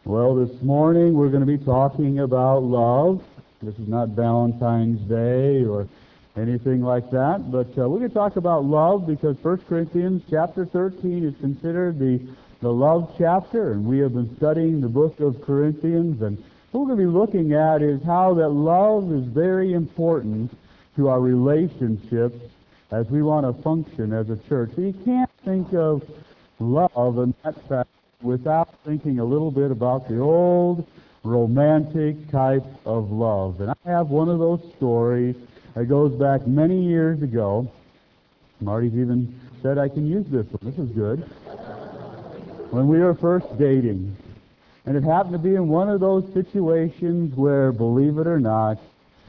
Well, this morning we're going to be talking about love. This is not Valentine's Day or anything like that, but we're going to talk about love because 1 Corinthians chapter 13 is considered the love chapter, and we have been studying the book of Corinthians, and what we're going to be looking at is how that love is very important to our relationships as we want to function as a church. So you can't think of love in that fact without thinking a little bit about the old romantic type of love. And I have one of those stories that goes back many years ago. Marty's even said I can use this one. This is good. When we were first dating. And it happened to be in one of those situations where, believe it or not,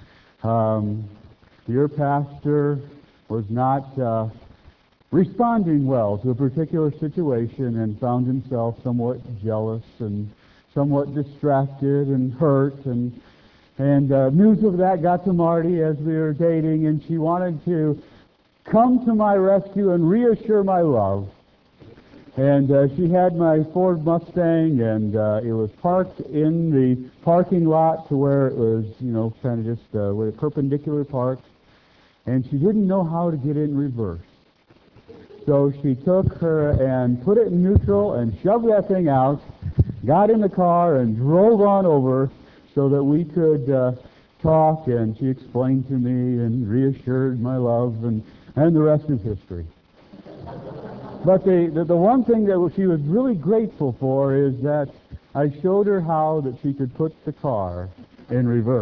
your pastor was not responding well to a particular situation and found himself somewhat jealous and somewhat distracted and hurt. And news of that got to Marty as we were dating, and she wanted to come to my rescue and reassure my love. And she had my Ford Mustang, and it was parked in the parking lot to where it was, kind of just with a perpendicular park. And she didn't know how to get in reverse. So she took her and put it in neutral and shoved that thing out, got in the car and drove on over so that we could talk, and she explained to me and reassured my love, and the rest is history. But the one thing that she was really grateful for is that I showed her how that she could put the car in reverse.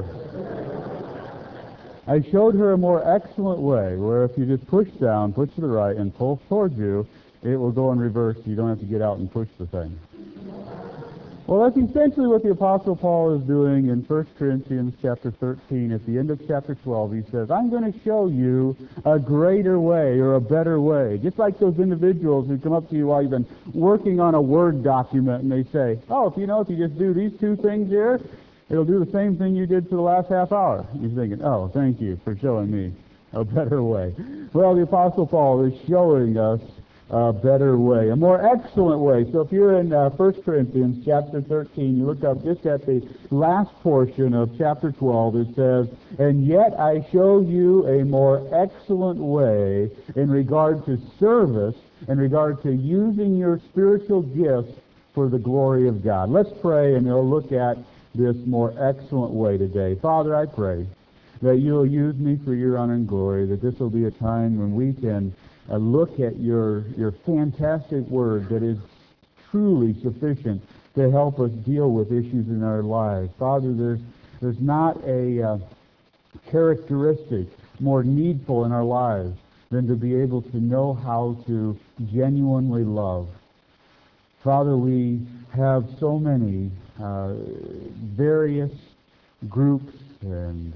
I showed her a more excellent way, where if you just push down, push to the right, and pull towards you, it will go in reverse. You don't have to get out and push the thing. Well, that's essentially what the Apostle Paul is doing in 1 Corinthians chapter 13. At the end of chapter 12, he says, I'm going to show you a greater way or a better way. Just like those individuals who come up to you while you've been working on a Word document, and they say, if you just do these two things here, it'll do the same thing you did for the last half hour. You're thinking, thank you for showing me a better way. Well, the Apostle Paul is showing us a better way, a more excellent way. So if you're in 1 Corinthians chapter 13, you look up just at the last portion of chapter 12, it says, and yet I show you a more excellent way in regard to service, in regard to using your spiritual gifts for the glory of God. Let's pray, and we'll look at this more excellent way today. Father, I pray that you'll use me for your honor and glory, that this will be a time when we can look at your fantastic word that is truly sufficient to help us deal with issues in our lives. Father, there's not a characteristic more needful in our lives than to be able to know how to genuinely love. Father, we have so many various groups and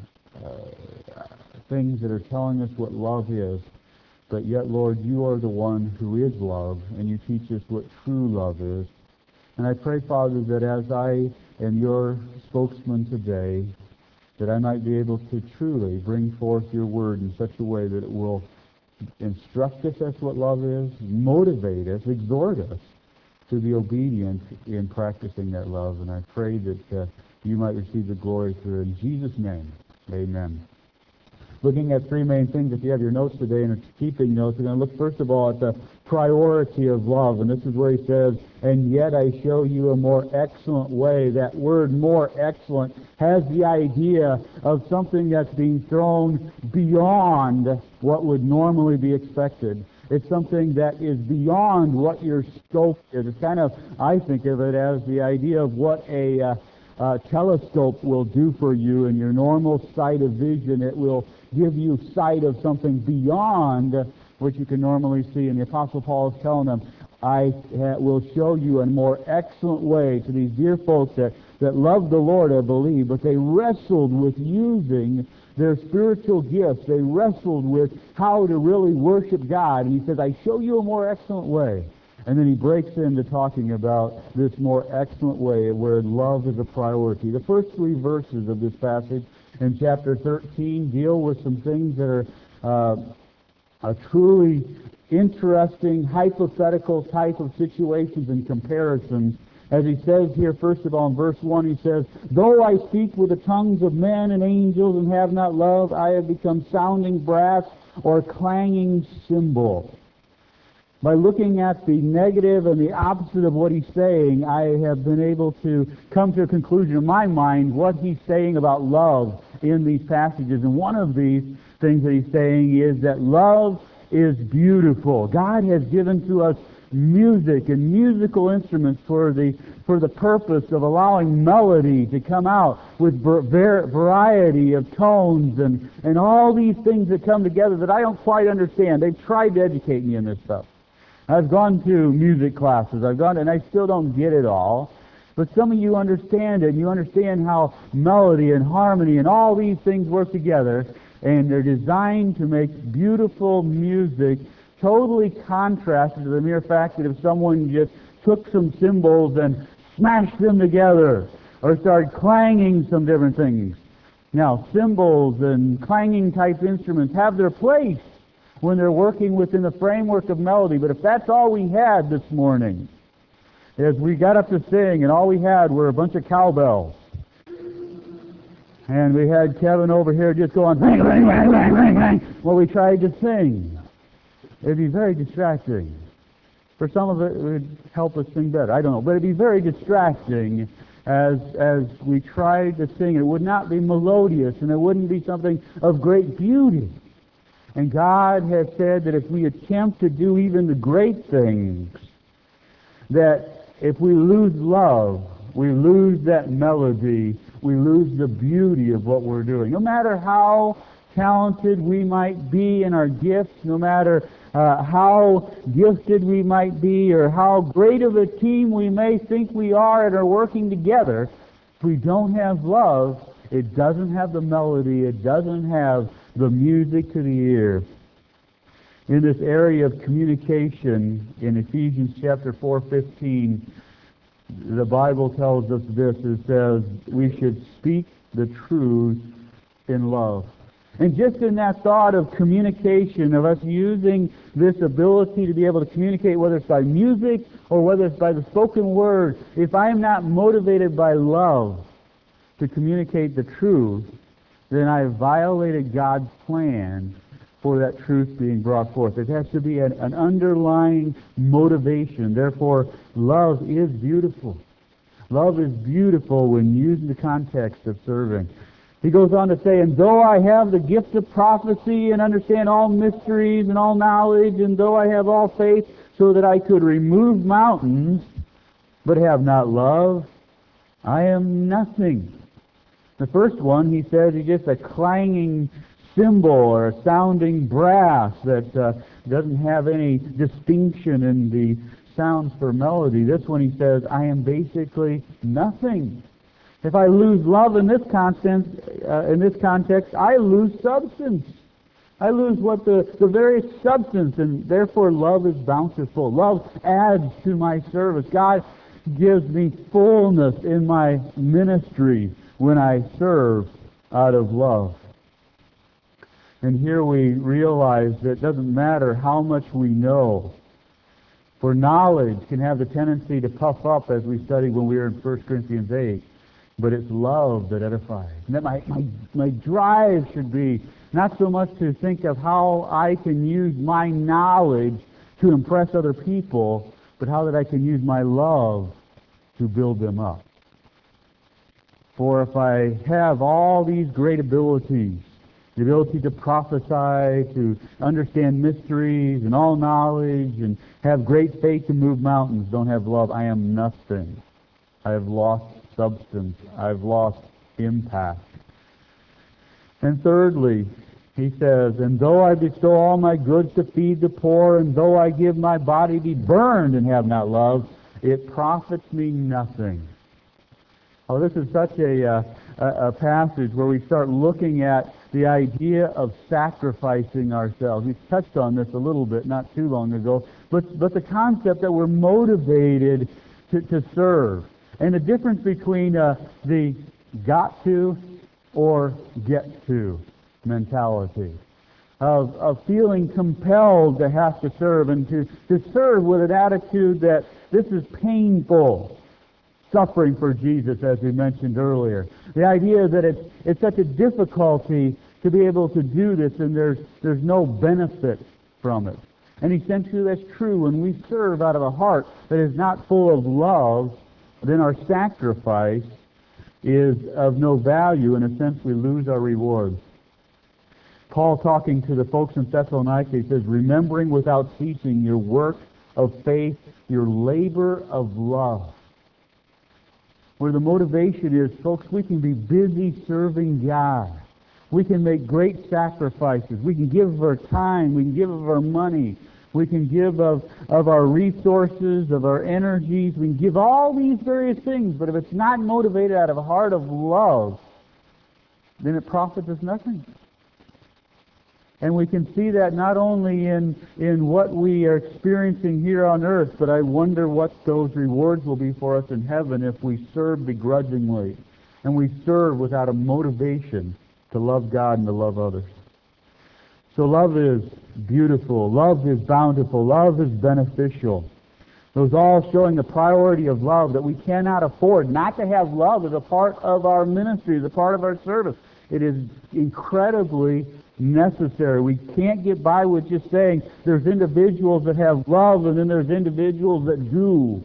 things that are telling us what love is. But yet, Lord, you are the one who is love, and you teach us what true love is. And I pray, Father, that as I am your spokesman today, that I might be able to truly bring forth your word in such a way that it will instruct us as what love is, motivate us, exhort us to be obedient in practicing that love. And I pray that you might receive the glory through it. In Jesus' name, amen. Looking at three main things, if you have your notes today and are keeping notes, we're going to look first of all at the priority of love. And this is where he says, and yet I show you a more excellent way. That word more excellent has the idea of something that's being thrown beyond what would normally be expected. It's something that is beyond what your scope is. It's kind of, I think of it as the idea of what a telescope will do for you in your normal sight of vision. It will give you sight of something beyond what you can normally see. And the Apostle Paul is telling them, I will show you a more excellent way to these dear folks that love the Lord, I believe, but they wrestled with using their spiritual gifts. They wrestled with how to really worship God. And he says, I show you a more excellent way. And then he breaks into talking about this more excellent way where love is a priority. The first three verses of this passage in chapter 13 deal with some things that are a truly interesting, hypothetical type of situations and comparisons As he says here, first of all, in verse 1, he says, "Though I speak with the tongues of men and angels and have not love, I have become sounding brass or clanging cymbal." By looking at the negative and the opposite of what he's saying, I have been able to come to a conclusion in my mind what he's saying about love in these passages. And one of these things that he's saying is that love is beautiful. God has given to us music and musical instruments for the purpose of allowing melody to come out with variety of tones and all these things that come together that I don't quite understand. They've tried to educate me in this stuff. I've gone to music classes. And I still don't get it all. But some of you understand it, and you understand how melody and harmony and all these things work together, and they're designed to make beautiful music, totally contrasted to the mere fact that if someone just took some cymbals and smashed them together, or started clanging some different things. Now, cymbals and clanging type instruments have their place when they're working within the framework of melody. But if that's all we had this morning, as we got up to sing and all we had were a bunch of cowbells, and we had Kevin over here just going, ring, ring, ring, ring, ring, ring, while we tried to sing, it'd be very distracting. For some of it would help us sing better. I don't know. But it'd be very distracting as we tried to sing. It would not be melodious, and it wouldn't be something of great beauty. And God has said that if we attempt to do even the great things, that if we lose love, we lose that melody, we lose the beauty of what we're doing. No matter how talented we might be in our gifts, no matter how gifted we might be, or how great of a team we may think we are and are working together, if we don't have love, it doesn't have the melody, it doesn't have the music to the ear. In this area of communication, in Ephesians chapter 4:15, the Bible tells us this. It says, we should speak the truth in love. And just in that thought of communication, of us using this ability to be able to communicate, whether it's by music or whether it's by the spoken word, if I am not motivated by love to communicate the truth, then I have violated God's plan for that truth being brought forth. It has to be an underlying motivation. Therefore, love is beautiful. Love is beautiful when used in the context of serving. He goes on to say, and though I have the gift of prophecy and understand all mysteries and all knowledge, and though I have all faith so that I could remove mountains, but have not love, I am nothing. The first one, he says, is just a clanging cymbal or a sounding brass that doesn't have any distinction in the sounds for melody. This one, he says, I am basically nothing. If I lose love in this context, I lose substance. I lose what the very substance, and therefore love is bountiful. Love adds to my service. God gives me fullness in my ministry when I serve out of love. And here we realize that it doesn't matter how much we know, for knowledge can have the tendency to puff up, as we studied when we were in 1 Corinthians 8. But it's love that edifies. And that my drive should be not so much to think of how I can use my knowledge to impress other people, but how that I can use my love to build them up. For if I have all these great abilities, the ability to prophesy, to understand mysteries and all knowledge, and have great faith to move mountains, don't have love, I am nothing. I have lost substance. I've lost impact. And thirdly, he says, and though I bestow all my goods to feed the poor, and though I give my body to be burned and have not love, it profits me nothing. Oh, this is such a passage where we start looking at the idea of sacrificing ourselves. We touched on this a little bit not too long ago, but the concept that we're motivated to serve. And the difference between the got to or get to mentality of feeling compelled to have to serve, and to serve with an attitude that this is painful. suffering for Jesus, as we mentioned earlier. The idea that it's such a difficulty to be able to do this, and there's no benefit from it. And essentially that's true. When we serve out of a heart that is not full of love, then our sacrifice is of no value. In a sense, we lose our reward. Paul, talking to the folks in Thessalonica, he says, remembering without ceasing your work of faith, your labor of love. Where the motivation is, folks, we can be busy serving God. We can make great sacrifices. We can give of our time. We can give of our money. We can give of our resources, of our energies. We can give all these various things. But if it's not motivated out of a heart of love, then it profits us nothing. And we can see that not only in what we are experiencing here on earth, but I wonder what those rewards will be for us in heaven if we serve begrudgingly and we serve without a motivation to love God and to love others. So love is beautiful. Love is bountiful. Love is beneficial. Those all showing the priority of love, that we cannot afford not to have love as a part of our ministry, as a part of our service. It is incredibly necessary. We can't get by with just saying there's individuals that have love and then there's individuals that do.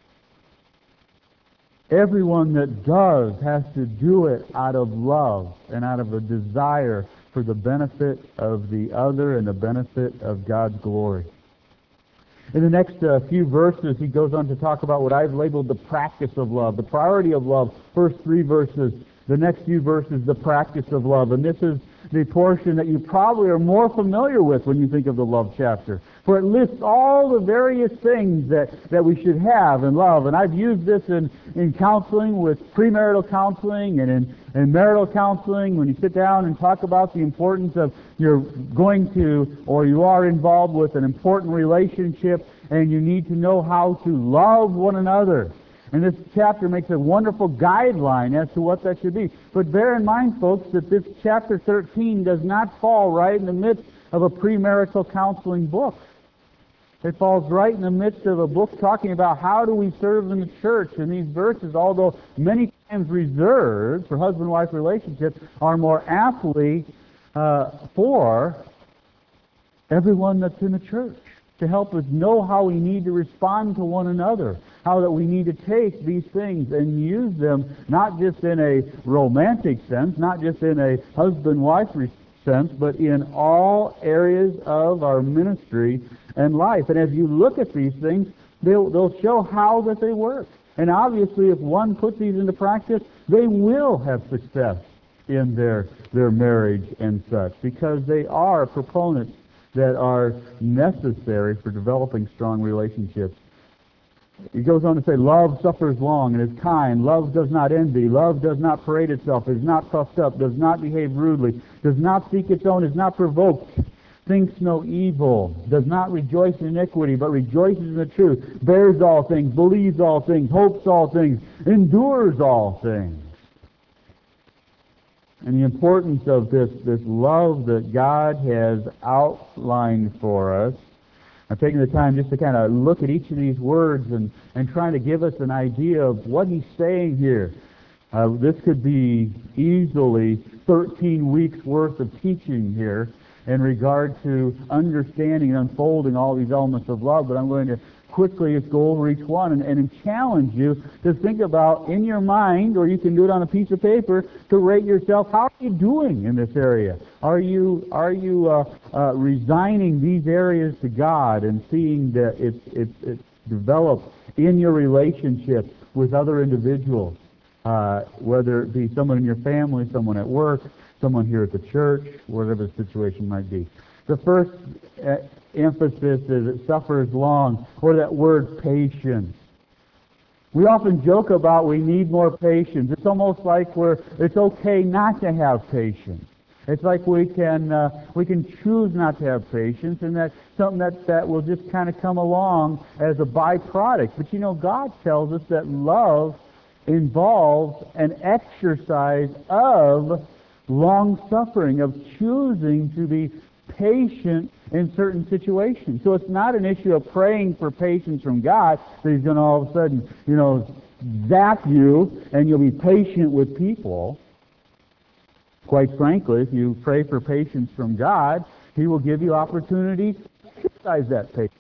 Everyone that does has to do it out of love and out of a desire for the benefit of the other and the benefit of God's glory. In the next few verses, he goes on to talk about what I've labeled the practice of love, the priority of love. First 3 verses, the next few verses, the practice of love. And this is the portion that you probably are more familiar with when you think of the love chapter. For it lists all the various things that we should have in love. And I've used this in counseling, with premarital counseling and in marital counseling, when you sit down and talk about the importance of you're going to, or you are involved with an important relationship, and you need to know how to love one another. And this chapter makes a wonderful guideline as to what that should be. But bear in mind, folks, that this chapter 13 does not fall right in the midst of a premarital counseling book. It falls right in the midst of a book talking about how do we serve in the church. And these verses, although many times reserved for husband-wife relationships, are more aptly for everyone that's in the church, to help us know how we need to respond to one another, how that we need to take these things and use them not just in a romantic sense, not just in a husband-wife sense, but in all areas of our ministry and life. And as you look at these things, they'll show how that they work. And obviously, if one puts these into practice, they will have success in their marriage and such, because they are proponents that are necessary for developing strong relationships. He goes on to say, love suffers long and is kind. Love does not envy. Love does not parade itself, is not puffed up, does not behave rudely, does not seek its own, is not provoked, thinks no evil, does not rejoice in iniquity, but rejoices in the truth, bears all things, believes all things, hopes all things, endures all things. And the importance of this love that God has outlined for us. I'm taking the time just to kind of look at each of these words and trying to give us an idea of what he's saying here. This could be easily 13 weeks worth of teaching here in regard to understanding and unfolding all these elements of love, but I'm going to quickly just go over each one and challenge you to think about in your mind, or you can do it on a piece of paper, to rate yourself. How are you doing in this area? Are you resigning these areas to God and seeing that it's developed in your relationship with other individuals, whether it be someone in your family, someone at work, someone here at the church, whatever the situation might be. The first emphasis is it suffers long, or that word patience. We often joke about we need more patience. It's almost like it's okay not to have patience. It's like we can choose not to have patience, and that's something that will just kind of come along as a byproduct. But you know, God tells us that love involves an exercise of long-suffering, of choosing to be patient in certain situations. So it's not an issue of praying for patience from God, that he's going to all of a sudden, zap you, and you'll be patient with people. Quite frankly, if you pray for patience from God, He will give you opportunity to exercise that patience.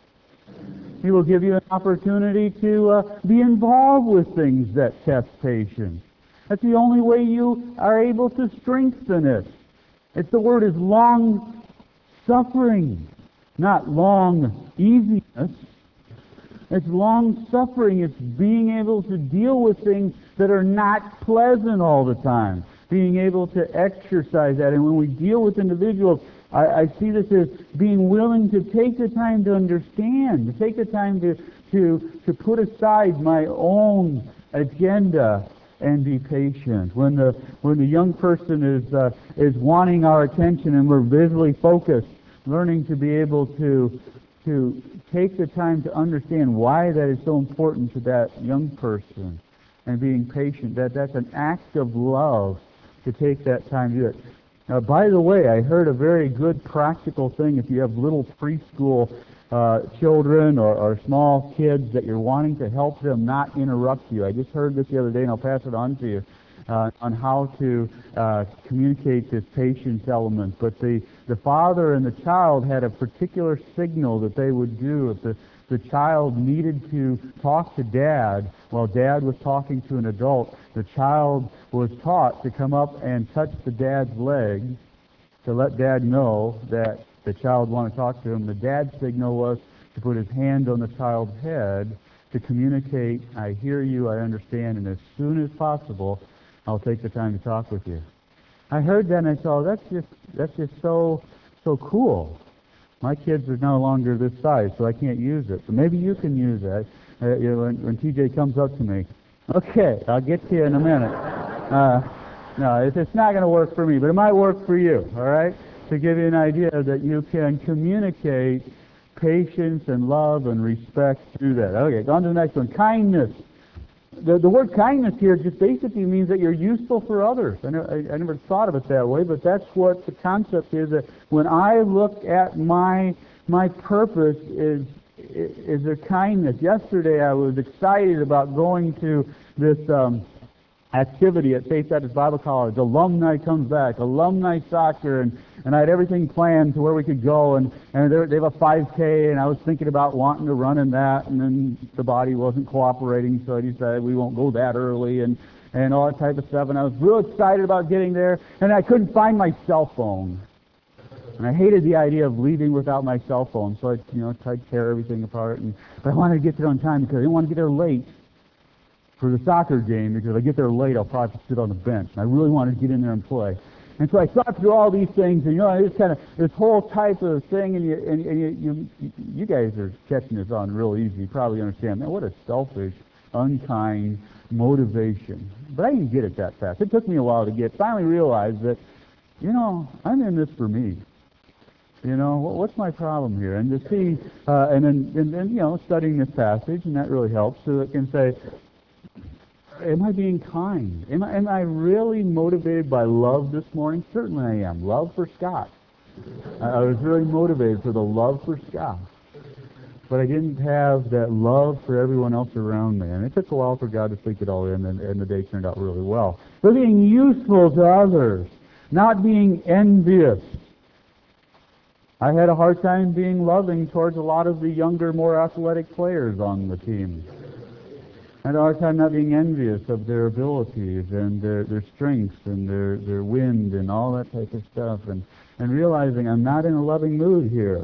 He will give you an opportunity to be involved with things that test patience. That's the only way you are able to strengthen it. The word is long suffering, not long easiness. It's long suffering. It's being able to deal with things that are not pleasant all the time. Being able to exercise that. And when we deal with individuals, I see this as being willing to take the time to understand, to take the time to put aside my own agenda and be patient. When the young person is wanting our attention and we're visually focused, learning to be able to take the time to understand why that is so important to that young person and being patient, that's an act of love to take that time to do it. Now, by the way, I heard a very good practical thing if you have little preschool children or small kids that you're wanting to help them not interrupt you. I just heard this the other day, and I'll pass it on to you, on how to communicate this patience element. But the father and the child had a particular signal that they would do if the child needed to talk to Dad while Dad was talking to an adult. The child was taught to come up and touch the dad's leg to let Dad know that the child wanted to talk to him. The dad's signal was to put his hand on the child's head to communicate, I hear you, I understand, and as soon as possible, I'll take the time to talk with you. I heard that and I thought, that's just so cool. My kids are no longer this size, so I can't use it. But maybe you can use that. When TJ comes up to me, okay, I'll get to you in a minute. No, it's not going to work for me, but it might work for you, all right? To give you an idea that you can communicate patience and love and respect through that. Okay, on to the next one. Kindness. The word kindness here just basically means that you're useful for others. I never thought of it that way, but that's what the concept is. That when I look at my purpose is a kindness. Yesterday I was excited about going to this activity at Faith Baptist Bible College. Alumni comes back, alumni soccer, and I had everything planned to where we could go, and they have a 5K, and I was thinking about wanting to run in that, and then the body wasn't cooperating, so I decided we won't go that early, and all that type of stuff, and I was real excited about getting there, and I couldn't find my cell phone. And I hated the idea of leaving without my cell phone, so I tried to tear everything apart, but I wanted to get there on time because I didn't want to get there late for the soccer game, because if I get there late, I'll probably have to sit on the bench. And I really wanted to get in there and play. And so I thought through all these things, and it's kind of this whole type of thing, and you guys are catching this on real easy. You probably understand, man, what a selfish, unkind motivation. But I didn't get it that fast. It took me a while to finally realize that, I'm in this for me. What's my problem here? And to see, and then studying this passage, and that really helps, so it can say, am I being kind? Am I really motivated by love this morning? Certainly I am. Love for Scott. I was really motivated for the love for Scott. But I didn't have that love for everyone else around me. And it took a while for God to speak it all in, and the day turned out really well. But being useful to others, not being envious. I had a hard time being loving towards a lot of the younger, more athletic players on the team. I had a hard time not being envious of their abilities and their strengths and their wind and all that type of stuff, and realizing I'm not in a loving mood here.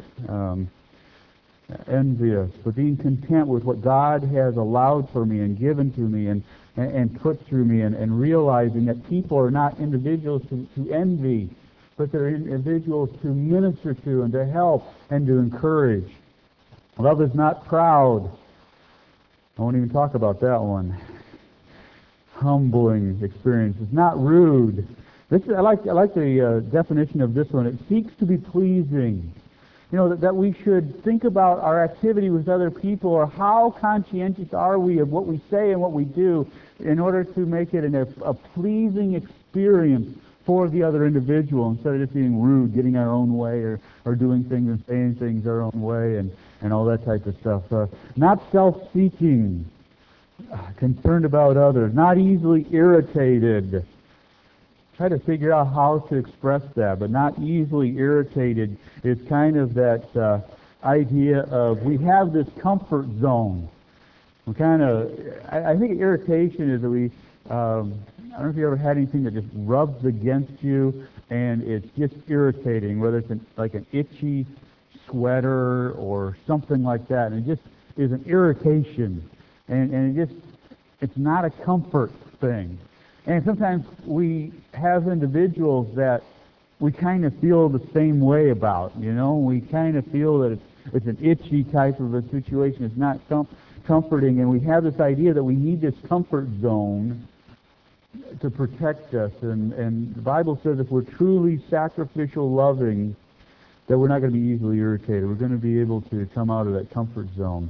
Envious, but being content with what God has allowed for me and given to me and put through me, and realizing that people are not individuals to envy, but they're individuals to minister to and to help and to encourage. Love is not proud. I won't even talk about that one. Humbling experience. It's not rude. I like the definition of this one. It seeks to be pleasing. That we should think about our activity with other people, or how conscientious are we of what we say and what we do in order to make it a pleasing experience for the other individual, instead of just being rude, getting our own way, or doing things and saying things our own way, and all that type of stuff. Not self-seeking. concerned about others, not easily irritated. Try to figure out how to express that, but not easily irritated is kind of that idea of we have this comfort zone. We kind of, I think irritation is that I don't know if you ever had anything that just rubs against you and it's just irritating, whether it's like an itchy sweater or something like that, and it just is an irritation, and it's not a comfort thing. And sometimes we have individuals that we kind of feel the same way about, we kind of feel that it's an itchy type of a situation, it's not comforting, and we have this idea that we need this comfort zone to protect us, and the Bible says if we're truly sacrificial loving, that we're not going to be easily irritated. We're going to be able to come out of that comfort zone.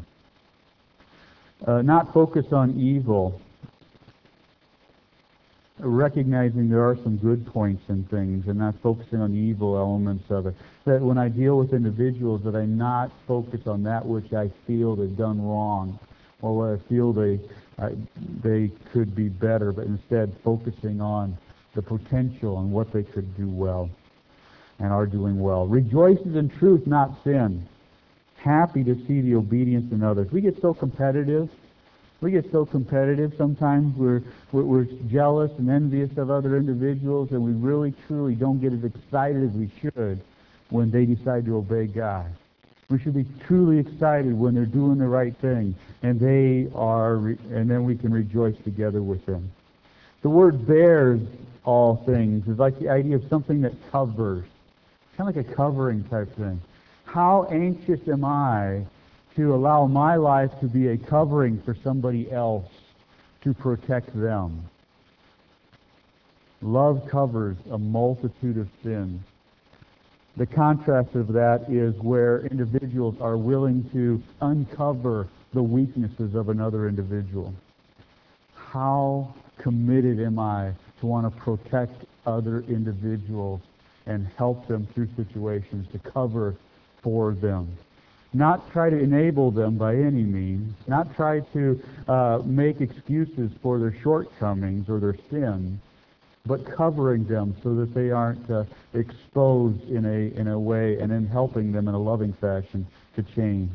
Not focus on evil. Recognizing there are some good points in things and not focusing on the evil elements of it. That when I deal with individuals, that I not focus on that which I feel they've done wrong or what I feel they could be better, but instead focusing on the potential and what they could do well and are doing well. Rejoices in truth, not sin. Happy to see the obedience in others. We get so competitive. Sometimes we're jealous and envious of other individuals, and we really, truly don't get as excited as we should when they decide to obey God. We should be truly excited when they're doing the right thing, and and then we can rejoice together with them. The word bears all things is like the idea of something that covers, kind of like a covering type thing. How anxious am I to allow my life to be a covering for somebody else to protect them? Love covers a multitude of sins. The contrast of that is where individuals are willing to uncover the weaknesses of another individual. How committed am I to want to protect other individuals and help them through situations, to cover for them? Not try to enable them by any means, not try to make excuses for their shortcomings or their sins, but covering them so that they aren't exposed in a way, and then helping them in a loving fashion to change.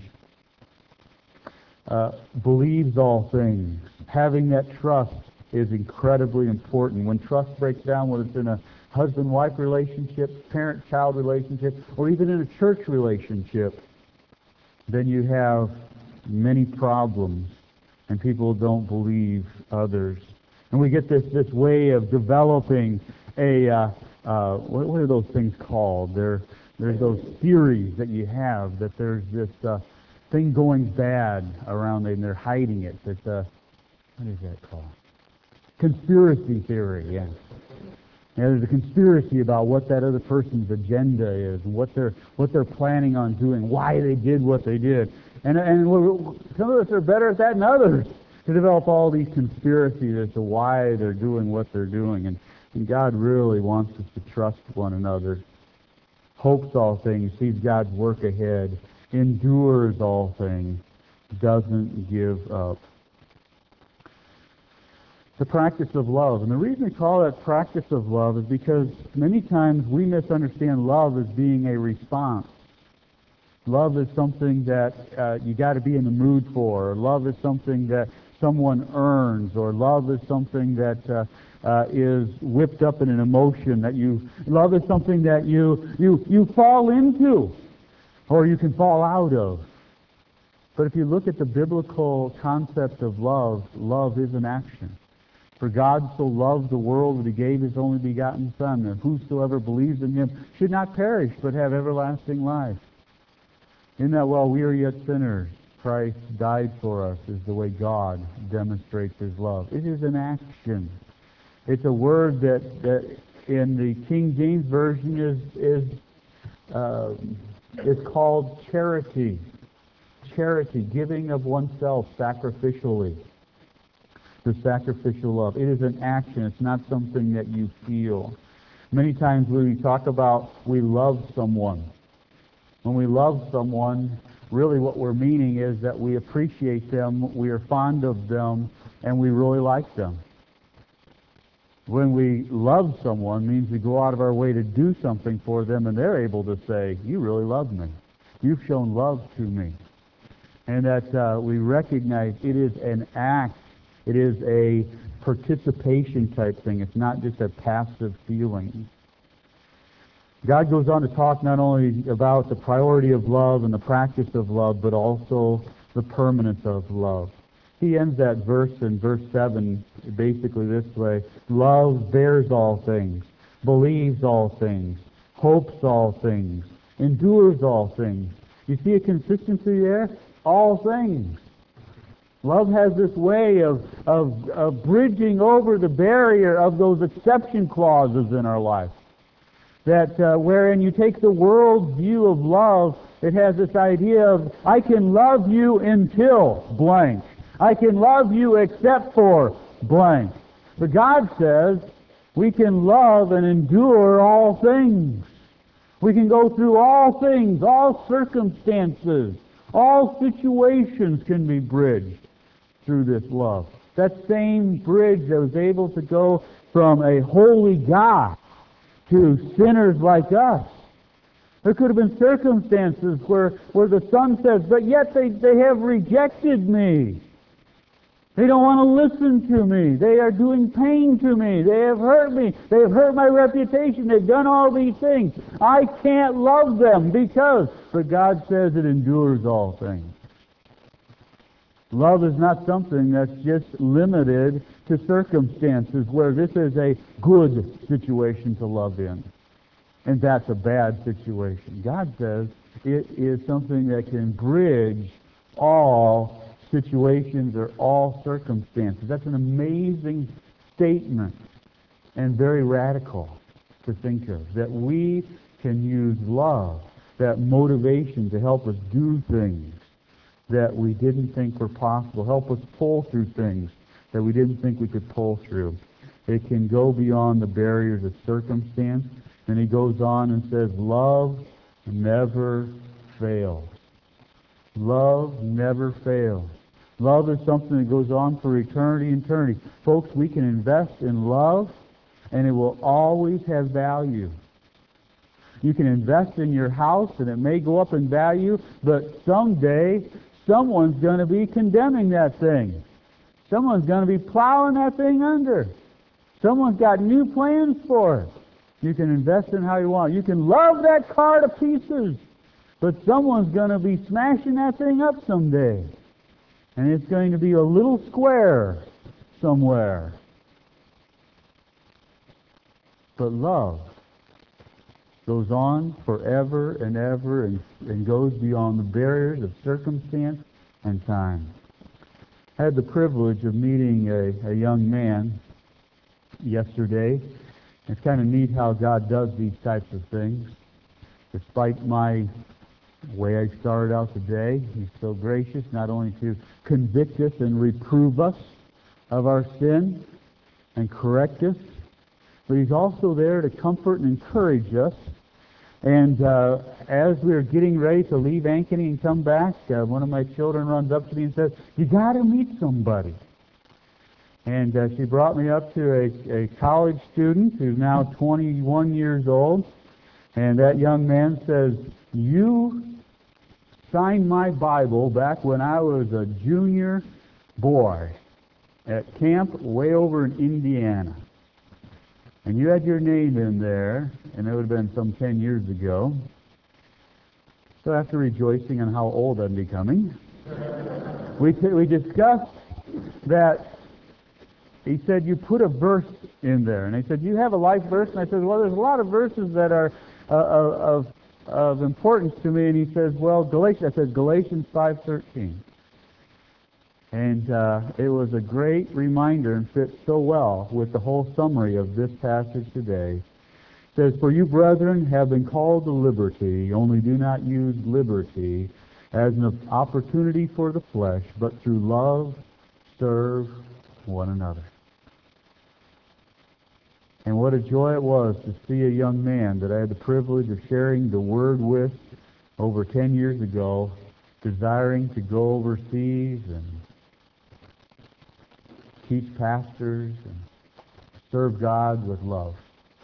Believes all things. Having that trust is incredibly important. When trust breaks down, whether it's in a husband-wife relationship, parent-child relationship, or even in a church relationship, then you have many problems, and people don't believe others. And we get this way of developing what are those things called? There's those theories that you have that there's this thing going bad around them, and they're hiding it. It's what is that called? Conspiracy theory, yes. There's a conspiracy about what that other person's agenda is, what they're planning on doing, why they did what they did. And some of us are better at that than others, to develop all these conspiracies as to why they're doing what they're doing. And God really wants us to trust one another. Hopes all things, sees God's work ahead, endures all things, doesn't give up. The practice of love. And the reason we call it practice of love is because many times we misunderstand love as being a response. Love is something that you got to be in the mood for. Love is something that someone earns, or love is something that is whipped up in an emotion that love is something that you fall into, or you can fall out of. But if you look at the biblical concept of love, love is an action. For God so loved the world that he gave his only begotten Son, that whosoever believes in him should not perish, but have everlasting life. In that while we are yet sinners, Christ died for us, is the way God demonstrates his love. It is an action. It's a word that in the King James Version is called charity. Charity, giving of oneself sacrificially. The sacrificial love. It is an action. It's not something that you feel. Many times when we talk about we love someone, when we love someone, really what we're meaning is that we appreciate them, we are fond of them, and we really like them. When we love someone means we go out of our way to do something for them, and they're able to say, you really love me. You've shown love to me. And that we recognize it is an act. It is a participation type thing. It's not just a passive feeling. God goes on to talk not only about the priority of love and the practice of love, but also the permanence of love. He ends that verse in verse 7 basically this way: love bears all things, believes all things, hopes all things, endures all things. You see a consistency there? All things. Love has this way of bridging over the barrier of those exception clauses in our life. That wherein you take the world's view of love, it has this idea of, I can love you until blank. I can love you except for blank. But God says we can love and endure all things. We can go through all things, all circumstances, all situations can be bridged through this love. That same bridge that was able to go from a holy God to sinners like us. There could have been circumstances where the son says, but yet they have rejected me. They don't want to listen to me. They are doing pain to me. They have hurt me. They have hurt my reputation. They've done all these things. I can't love them because, but God says it endures all things. Love is not something that's just limited to circumstances where this is a good situation to love in, and that's a bad situation. God says it is something that can bridge all situations or all circumstances. That's an amazing statement and very radical to think of, that we can use love, that motivation to help us do things that we didn't think were possible, help us pull through things that we didn't think we could pull through. It can go beyond the barriers of circumstance. And he goes on and says, love never fails. Love never fails. Love is something that goes on for eternity and eternity. Folks, we can invest in love, and it will always have value. You can invest in your house, and it may go up in value, but someday someone's going to be condemning that thing. Someone's going to be plowing that thing under. Someone's got new plans for it. You can invest in how you want. You can love that car to pieces, but someone's going to be smashing that thing up someday. And it's going to be a little square somewhere. But love goes on forever and ever and goes beyond the barriers of circumstance and time. I had the privilege of meeting a young man yesterday. It's kind of neat how God does these types of things. Despite my way I started out today, He's so gracious not only to convict us and reprove us of our sin and correct us, but He's also there to comfort and encourage us. And as we were getting ready to leave Ankeny and come back, one of my children runs up to me and says, "You got to meet somebody." And she brought me up to a college student who's now 21 years old. And that young man says, "You signed my Bible back when I was a junior boy at camp way over in Indiana. And you had your name in there, and it would have been some 10 years ago." So after rejoicing on how old I'm becoming, we discussed that. He said, "You put a verse in there." And I said, "Do you have a life verse?" And I said, "Well, there's a lot of verses that are of importance to me." And he says, "Well, Galatians." I said, "Galatians 5:13." And it was a great reminder and fits so well with the whole summary of this passage today. It says, "For you, brethren, have been called to liberty, only do not use liberty as an opportunity for the flesh, but through love serve one another." And what a joy it was to see a young man that I had the privilege of sharing the Word with over 10 years ago, desiring to go overseas and teach pastors and serve God with love.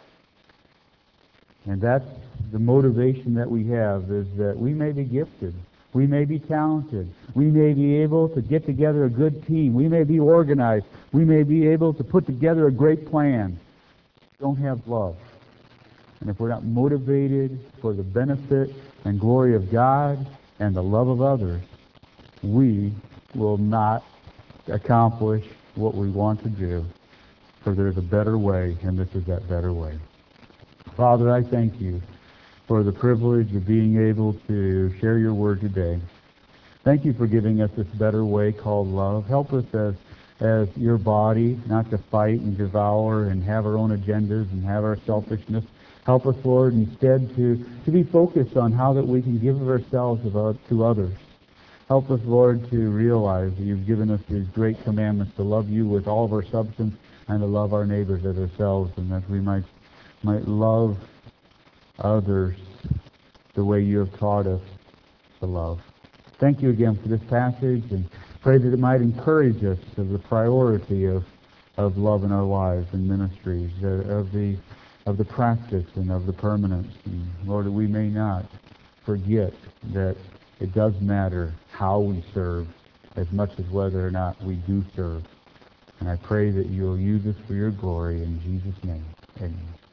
And that's the motivation that we have, is that we may be gifted. We may be talented. We may be able to get together a good team. We may be organized. We may be able to put together a great plan. We don't have love. And if we're not motivated for the benefit and glory of God and the love of others, we will not accomplish what we want to do. For there's a better way, and this is that better way. Father, I thank you for the privilege of being able to share your word today. Thank you for giving us this better way called love. Help us as your body not to fight and devour and have our own agendas and have our selfishness. Help us, Lord, instead to be focused on how that we can give of ourselves to others. Help us, Lord, to realize that you've given us these great commandments to love you with all of our substance and to love our neighbors as ourselves, and that we might love others the way you have taught us to love. Thank you again for this passage, and pray that it might encourage us of the priority of love in our lives and ministries, of the practice and of the permanence. And Lord, that we may not forget that it does matter how we serve as much as whether or not we do serve. And I pray that you'll use us for your glory in Jesus' name. Amen.